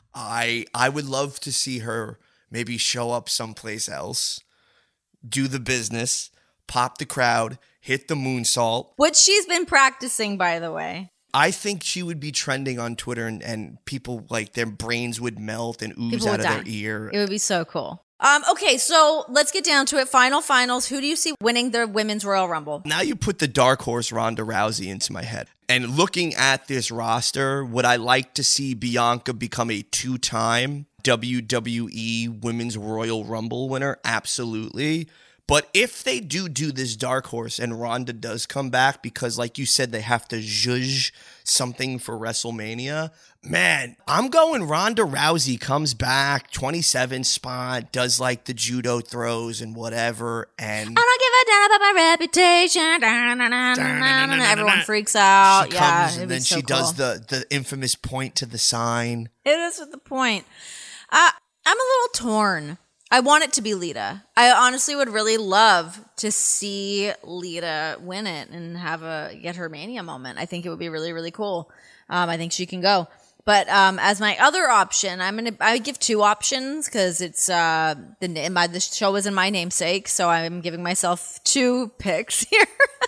I I would love to see her maybe show up someplace else, do the business, pop the crowd, hit the moonsault. Which she's been practicing, by the way. I think she would be trending on Twitter, and, and people, like, their brains would melt and ooze People out would of die. their ear. It would be so cool. Um, okay, so let's get down to it. Final finals. Who do you see winning the Women's Royal Rumble? Now you put the dark horse Ronda Rousey into my head. And looking at this roster, would I like to see Bianca become a two-time W W E Women's Royal Rumble winner? Absolutely. But if they do do this dark horse and Ronda does come back, because like you said, they have to zhuzh something for WrestleMania, man, I'm going Ronda Rousey comes back, twenty-seven spot, does like the judo throws and whatever, and... I don't give a damn about my reputation. Da, na, na, na, na, na. Everyone freaks out. She Yeah, comes it'd and be then so she cool. does the, the infamous point to the sign. It is with the point. Uh, I'm a little torn. I want it to be Lita. I honestly would really love to see Lita win it and have a get her Mania moment. I think it would be really, really cool. Um, I think she can go. But um, as my other option, I'm gonna I give two options because it's uh, the my the show is in my namesake, so I'm giving myself two picks here.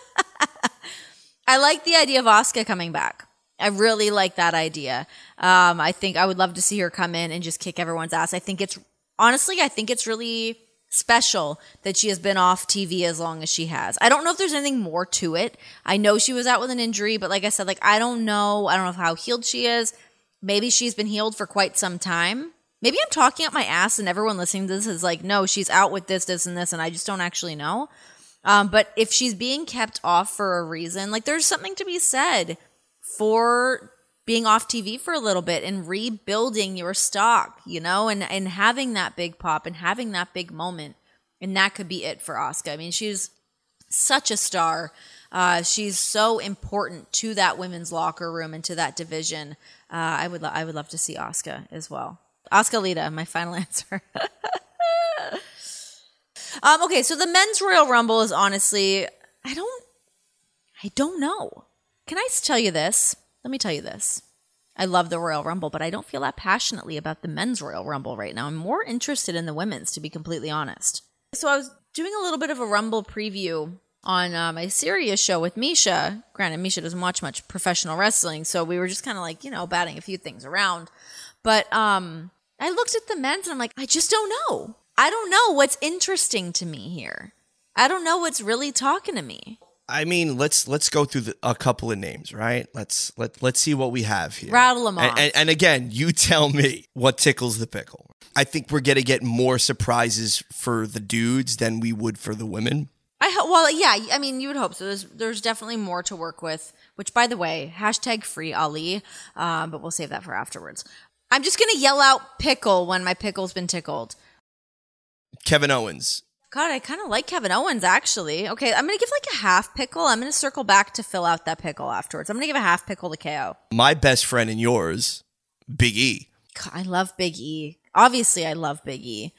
I like the idea of Asuka coming back. I really like that idea. Um, I think I would love to see her come in and just kick everyone's ass. I think it's honestly, I think it's really special that she has been off T V as long as she has. I don't know if there's anything more to it. I know she was out with an injury, but like I said, like I don't know. I don't know how healed she is. Maybe she's been healed for quite some time. Maybe I'm talking up my ass and everyone listening to this is like, no, she's out with this, this, and this, and I just don't actually know. Um, but if she's being kept off for a reason, like there's something to be said for being off T V for a little bit and rebuilding your stock, you know, and, and having that big pop and having that big moment. And that could be it for Asuka. I mean, she's such a star. Uh, she's so important to that women's locker room and to that division. Uh, I would lo- I would love to see Asuka as well. Asuka Lita, my final answer. um, okay, so the men's Royal Rumble is honestly, I don't, I don't know. Can I tell you this? Let me tell you this. I love the Royal Rumble, but I don't feel that passionately about the men's Royal Rumble right now. I'm more interested in the women's, to be completely honest. So I was doing a little bit of a Rumble preview on uh, my Sirius show with Misha. Granted, Misha doesn't watch much professional wrestling, so we were just kind of like, you know, batting a few things around. But um, I looked at the men's and I'm like, I just don't know. I don't know what's interesting to me here. I don't know what's really talking to me. I mean, let's let's go through the, a couple of names, right? Let's let let's see what we have here. Rattle them off. And, and, and again, you tell me what tickles the pickle. I think we're gonna get more surprises for the dudes than we would for the women. I ho- well, yeah. I mean, you would hope so. There's there's definitely more to work with. Which, by the way, hashtag free Ali. Um, but we'll save that for afterwards. I'm just gonna yell out pickle when my pickle's been tickled. Kevin Owens. God, I kind of like Kevin Owens, actually. Okay, I'm going to give like a half pickle. I'm going to circle back to fill out that pickle afterwards. I'm going to give a half pickle to K O. My best friend and yours, Big E. God, I love Big E. Obviously, I love Big E.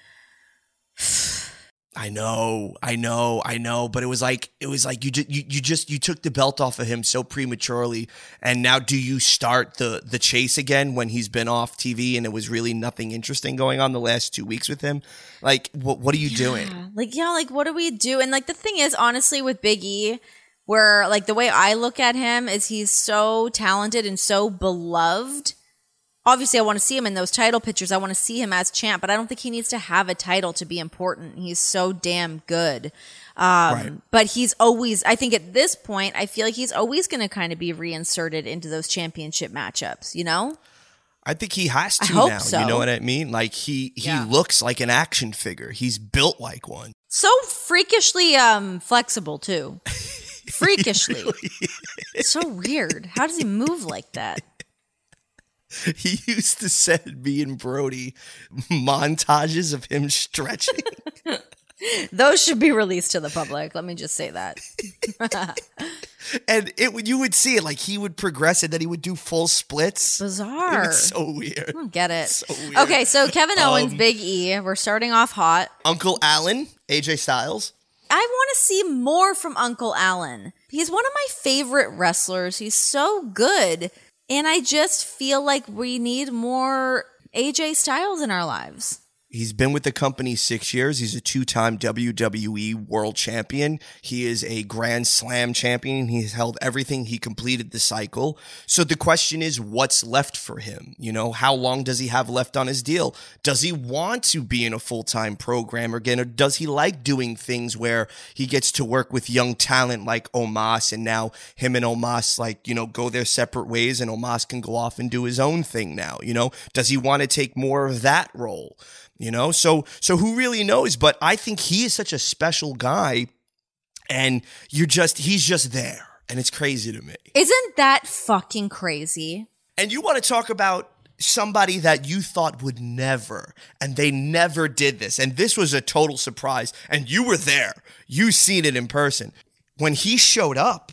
I know, I know, I know, but it was like it was like you just you, you just you took the belt off of him so prematurely, and now do you start the the chase again when he's been off T V and it was really nothing interesting going on the last two weeks with him? Like, what what are you yeah. doing? Like, yeah, like what do we do? And like the thing is, honestly, with Big E, where like the way I look at him is he's so talented and so beloved. Obviously, I want to see him in those title pictures. I want to see him as champ, but I don't think he needs to have a title to be important. He's so damn good. Um, right. But he's always, I think at this point, I feel like he's always going to kind of be reinserted into those championship matchups, you know? I think he has to I hope now. So. You know what I mean? Like he he yeah. looks like an action figure. He's built like one. So freakishly um, flexible, too. Freakishly. Really it's so weird. How does he move like that? He used to send me and Brody montages of him stretching. Those should be released to the public. Let me just say that. And it you would see it like he would progress and then he would do full splits. Bizarre. It was so weird. I don't get it. So weird. Okay, so Kevin Owens, um, Big E. We're starting off hot. Uncle Allen, A J Styles. I want to see more from Uncle Allen. He's one of my favorite wrestlers. He's so good. And I just feel like we need more A J Styles in our lives. He's been with the company six years. He's a two-time W W E world champion. He is a Grand Slam champion. He's held everything. He completed the cycle. So the question is, what's left for him? You know, how long does he have left on his deal? Does he want to be in a full-time program again, or does he like doing things where he gets to work with young talent like Omos, and now him and Omos, like, you know, go their separate ways, and Omos can go off and do his own thing now? You know, does he want to take more of that role? You know, so so who really knows? But I think he is such a special guy, and you're just he's just there, and it's crazy to me. Isn't that fucking crazy? And you want to talk about somebody that you thought would never, and they never did this, and this was a total surprise, and you were there. You seen it in person. When he showed up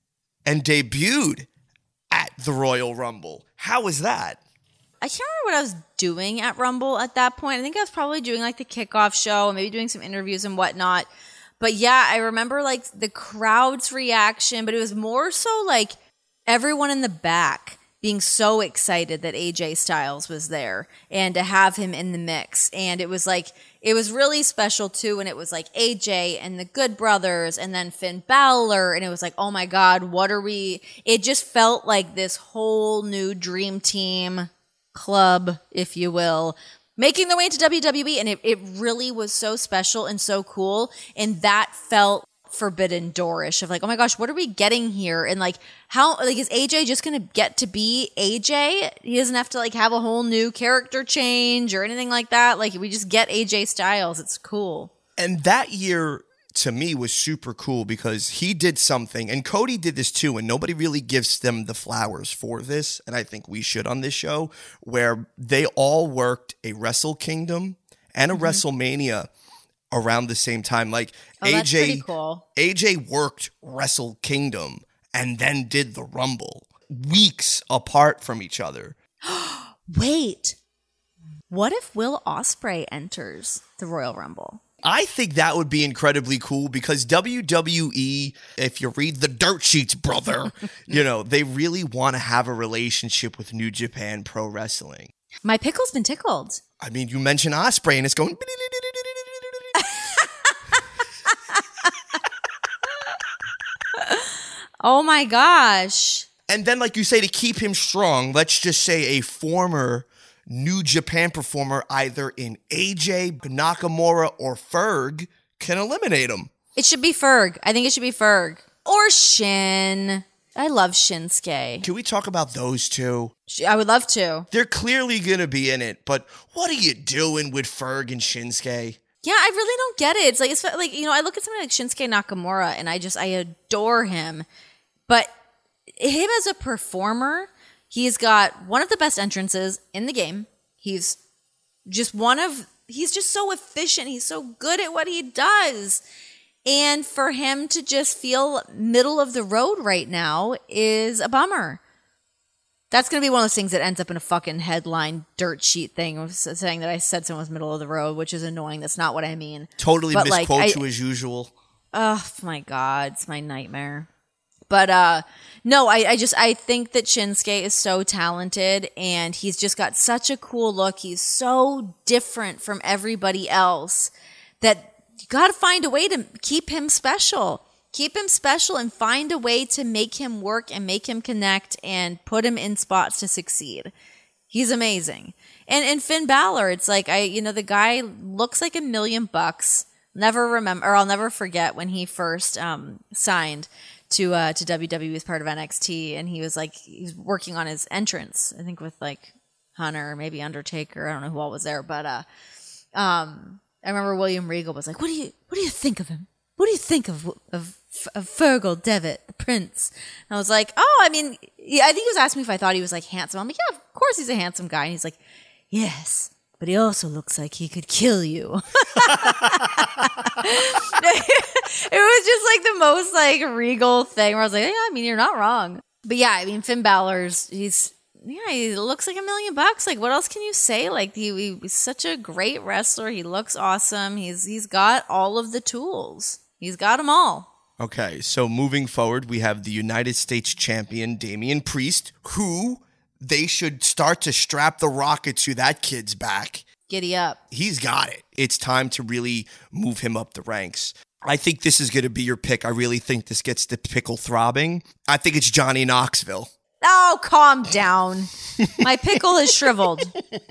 and debuted at the Royal Rumble, how was that? I can't remember what I was doing at Rumble at that point. I think I was probably doing like the kickoff show and maybe doing some interviews and whatnot. But yeah, I remember like the crowd's reaction, but it was more so like everyone in the back being so excited that A J Styles was there and to have him in the mix. And it was like, it was really special too. And it was like A J and the Good Brothers and then Finn Balor. And it was like, oh my God, what are we? It just felt like this whole new dream team club, if you will, making their way into W W E. And it, it really was so special and so cool. And that felt Forbidden Door-ish of like, oh my gosh, what are we getting here? And like, how, like, is A J just going to get to be A J? He doesn't have to like have a whole new character change or anything like that. Like, we just get A J Styles. It's cool. And that year, to me was super cool because he did something, and Cody did this too, and nobody really gives them the flowers for this, and I think we should on this show, where they all worked a Wrestle Kingdom and a mm-hmm. WrestleMania around the same time. Like oh, A J, that's pretty cool. A J worked Wrestle Kingdom and then did the Rumble weeks apart from each other. Wait, what if Will Ospreay enters the Royal Rumble? I think that would be incredibly cool because W W E, if you read the dirt sheets, brother, you know, they really want to have a relationship with New Japan Pro Wrestling. My pickle's been tickled. I mean, you mention Ospreay and it's going... Oh my gosh. And then, like you say, to keep him strong, let's just say a former New Japan performer, either in A J, Nakamura, or Ferg, can eliminate him. It should be Ferg. I think it should be Ferg. Or Shin. I love Shinsuke. Can we talk about those two? I would love to. They're clearly going to be in it, but what are you doing with Ferg and Shinsuke? Yeah, I really don't get it. It's like, it's like, you know, I look at somebody like Shinsuke Nakamura and I just, I adore him. But him as a performer, he's got one of the best entrances in the game. He's just one of, he's just so efficient. He's so good at what he does. And for him to just feel middle of the road right now is a bummer. That's going to be one of those things that ends up in a fucking headline dirt sheet thing saying that I said someone was middle of the road, which is annoying. That's not what I mean. Totally but misquote like, you as usual. Oh my God. It's my nightmare. But uh, no, I, I just, I think that Shinsuke is so talented and he's just got such a cool look. He's so different from everybody else that you got to find a way to keep him special. Keep him special and find a way to make him work and make him connect and put him in spots to succeed. He's amazing. And and Finn Balor, it's like, I, you know, the guy looks like a million bucks. Never remember, or I'll never forget when he first um, signed to uh, to W W E as part of N X T, and he was like, he's working on his entrance, I think with like Hunter, maybe Undertaker, I don't know who all was there, but uh, um, I remember William Regal was like, what do you, what do you think of him? What do you think of of, of Fergal Devitt, the Prince? And I was like, oh, I mean, yeah, I think he was asking me if I thought he was like handsome. I'm like, yeah, of course he's a handsome guy. And he's like, yes, but he also looks like he could kill you. It was just like the most like regal thing where I was like, yeah, I mean, you're not wrong. But yeah, I mean, Finn Balor's, he's, yeah, he looks like a million bucks. Like, what else can you say? Like, he, he's such a great wrestler. He looks awesome. He's He's got all of the tools. He's got them all. Okay, so moving forward, we have the United States champion, Damian Priest, who they should start to strap the rocket to that kid's back. Giddy up. He's got it. It's time to really move him up the ranks. I think this is going to be your pick. I really think this gets the pickle throbbing. I think it's Johnny Knoxville. Oh, calm down. My pickle is shriveled.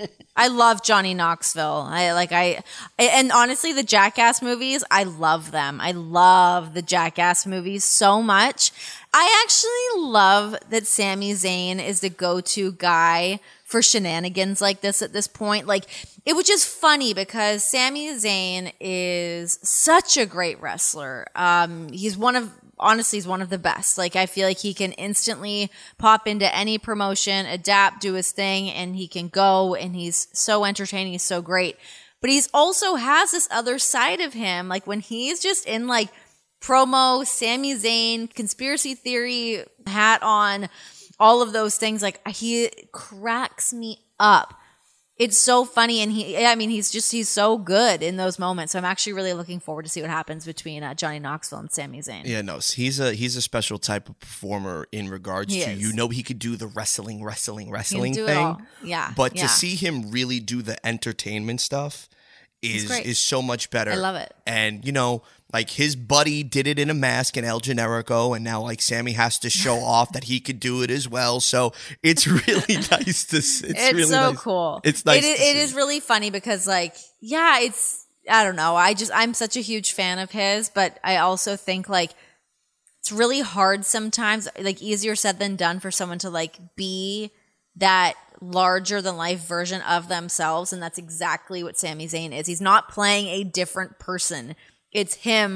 I love Johnny Knoxville. I like I and honestly the Jackass movies, I love them. I love the Jackass movies so much. I actually love that Sami Zayn is the go-to guy for shenanigans like this at this point. Like, it was just funny because Sami Zayn is such a great wrestler. Um, he's one of Honestly, he's one of the best. Like, I feel like he can instantly pop into any promotion, adapt, do his thing, and he can go, and he's so entertaining. He's so great. But he's also has this other side of him. Like, when he's just in, like, promo, Sami Zayn, conspiracy theory hat on, all of those things, like, he cracks me up. It's so funny, and he, I mean, he's just, he's so good in those moments. So I'm actually really looking forward to see what happens between uh, Johnny Knoxville and Sami Zayn. Yeah, no, he's a he's a special type of performer in regards He to, is. you know, he could do the wrestling, wrestling, wrestling do it thing. all. Yeah, But yeah. to see him really do the entertainment stuff is great. is so much better. I love it. And, you know, like his buddy did it in a mask in El Generico, and now like Sammy has to show off that he could do it as well. So it's really nice to see. It's, It's really so nice. cool. It's nice. It, to it see. is really funny because, like, yeah, it's, I don't know. I just, I'm such a huge fan of his, but I also think, like, it's really hard sometimes, like, easier said than done for someone to, like, be that larger than life version of themselves. And that's exactly what Sami Zayn is. He's not playing a different person. It's him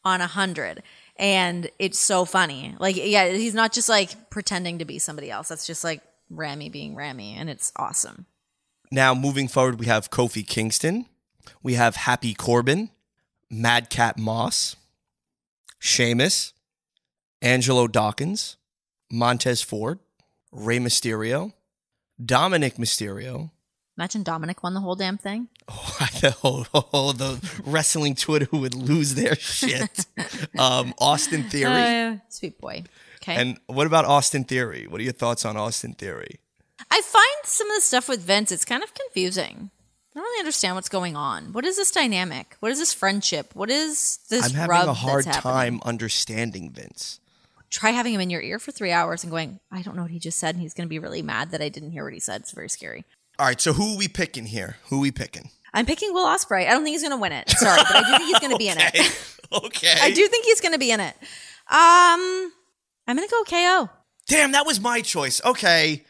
on a hundred. And it's so funny. Like, yeah, he's not just like pretending to be somebody else. That's just like Rami being Rami, and it's awesome. Now, moving forward, we have Kofi Kingston. We have Happy Corbin, Madcap Moss, Sheamus, Angelo Dawkins, Montez Ford, Rey Mysterio, Dominic Mysterio. Imagine Dominic won the whole damn thing. Oh, the, whole, whole, the wrestling Twitter would lose their shit. um, Austin Theory. Uh, sweet boy. Okay. And what about Austin Theory? What are your thoughts on Austin Theory? I find some of the stuff with Vince, it's kind of confusing. I don't really understand what's going on. What is this dynamic? What is this friendship? What is this I'm having rub a hard that's time happening? understanding Vince. Try having him in your ear for three hours and going, I don't know what he just said, and he's going to be really mad that I didn't hear what he said. It's very scary. All right, so who are we picking here? Who are we picking? I'm picking Will Ospreay. I don't think he's going to win it. Sorry, but I do think he's going to be in Okay. it. Okay. I do think he's going to be in it. Um, I'm going to go K O. Damn, that was my choice. Okay.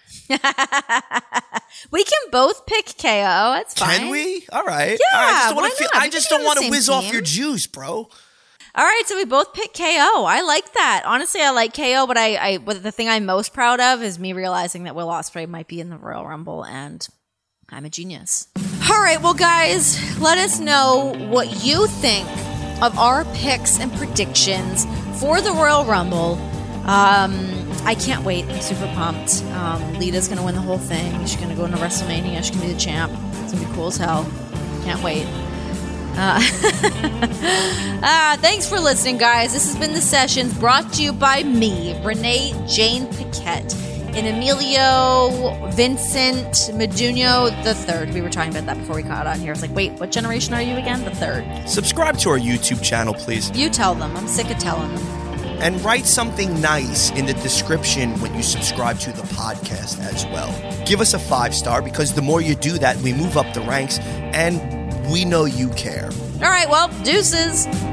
We can both pick K O. That's fine. Can we? All right. Yeah, All right, I just don't why wanna feel, not? I We just can don't be on want the to same whiz off team. your juice, bro. All right, so we both pick K O. I like that. Honestly, I like K O, but I, I but the thing I'm most proud of is me realizing that Will Ospreay might be in the Royal Rumble, and I'm a genius. All right, well, guys, let us know what you think of our picks and predictions for the Royal Rumble. Um, I can't wait. I'm super pumped. Um, Lita's going to win the whole thing. She's going to go into WrestleMania. She can be the champ. It's going to be cool as hell. Can't wait. Uh, uh, thanks for listening, guys. This has been The Sessions, brought to you by me, Renee Jane Paquette, and Emilio Vincent Meduno the third. We were talking about that before we got on here. I was like, wait, what generation are you again? The third. Subscribe to our YouTube channel, please. You tell them. I'm sick of telling them. And write something nice in the description when you subscribe to the podcast as well. Give us a five star, because the more you do that, we move up the ranks, and we know you care. All right, well, deuces.